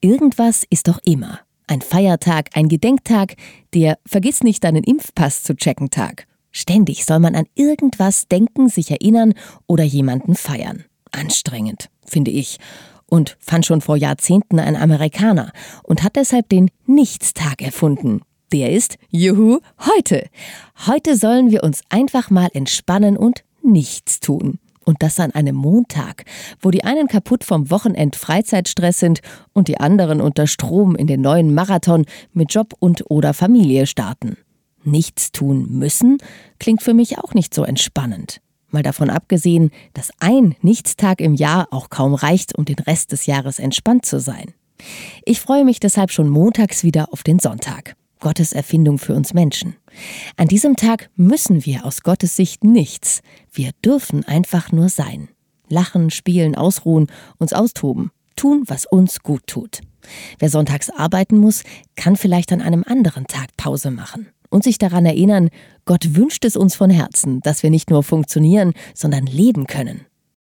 Irgendwas ist doch immer. Ein Feiertag, ein Gedenktag, der Vergiss nicht deinen Impfpass zu checken Tag. Ständig soll man an irgendwas denken, sich erinnern oder jemanden feiern. Anstrengend, finde ich. Und fand schon vor Jahrzehnten ein Amerikaner und hat deshalb den Nichtstag erfunden. Der ist, juhu, heute. Heute sollen wir uns einfach mal entspannen und nichts tun. Und das an einem Montag, wo die einen kaputt vom Wochenend-Freizeitstress sind und die anderen unter Strom in den neuen Marathon mit Job und oder Familie starten. Nichts tun müssen klingt für mich auch nicht so entspannend. Mal davon abgesehen, dass ein Nichtstag im Jahr auch kaum reicht, um den Rest des Jahres entspannt zu sein. Ich freue mich deshalb schon montags wieder auf den Sonntag. Gottes Erfindung für uns Menschen. An diesem Tag müssen wir aus Gottes Sicht nichts. Wir dürfen einfach nur sein. Lachen, spielen, ausruhen, uns austoben. Tun, was uns gut tut. Wer sonntags arbeiten muss, kann vielleicht an einem anderen Tag Pause machen. Und sich daran erinnern, Gott wünscht es uns von Herzen, dass wir nicht nur funktionieren, sondern leben können.